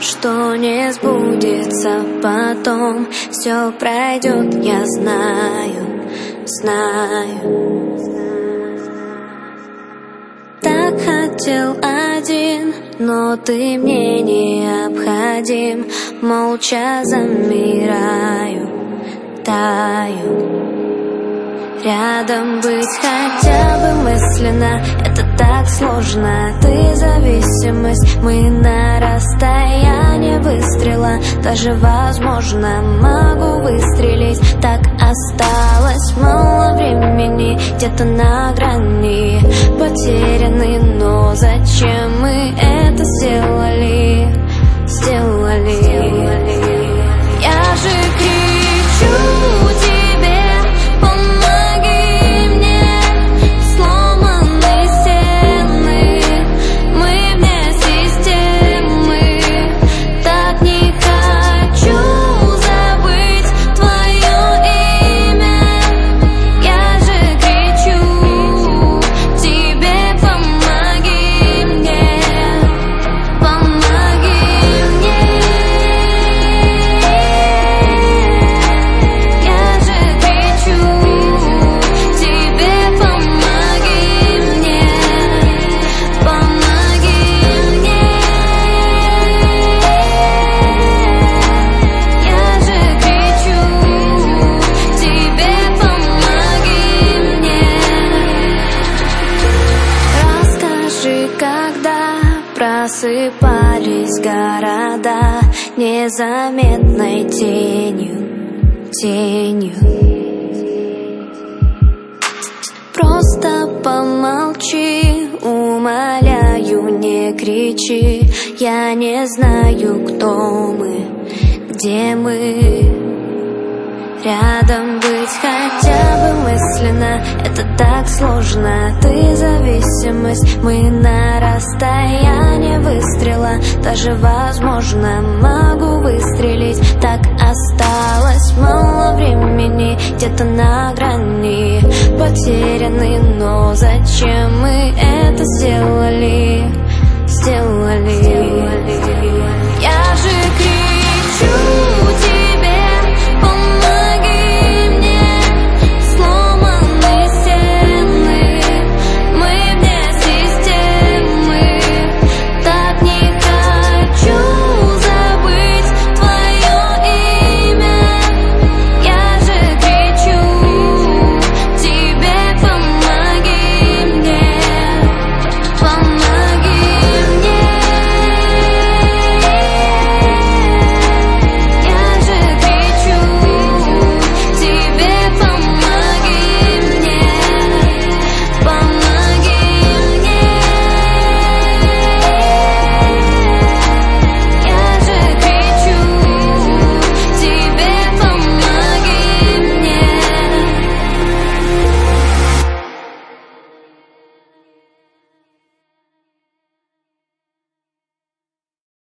что не сбудется потом. Все пройдет, я знаю, знаю. Так хотел один, но ты мне необходим. Молча замираю, таю. Рядом быть хотя бы мысленно, это так сложно. Ты зависимость, мы на расстоянии выстрела. Даже возможно могу выстрелить. Так осталось мало времени, где-то на грани потеряны. Но зачем мы это сделали? Я же кричу тебе, помоги мне. Сломаны стены, мы вне системы. Так не хочу забыть твое имя. Я же кричу тебе, помоги мне, помоги мне. Я же кричу тебе, помоги мне, помоги мне. Я же кричу тебе, помоги мне. Расскажи, когда просыпались города незаметной тенью. Просто помолчи, умоляю, не кричи. Я не знаю, кто мы, где мы. Рядом быть хотя бы мысленно, это так сложно. Ты зависимость, мы на расстоянии выстрела. Даже возможно могу выстрелить. Так осталось мало времени, где-то на грани потеряны. Но зачем мы это сделали?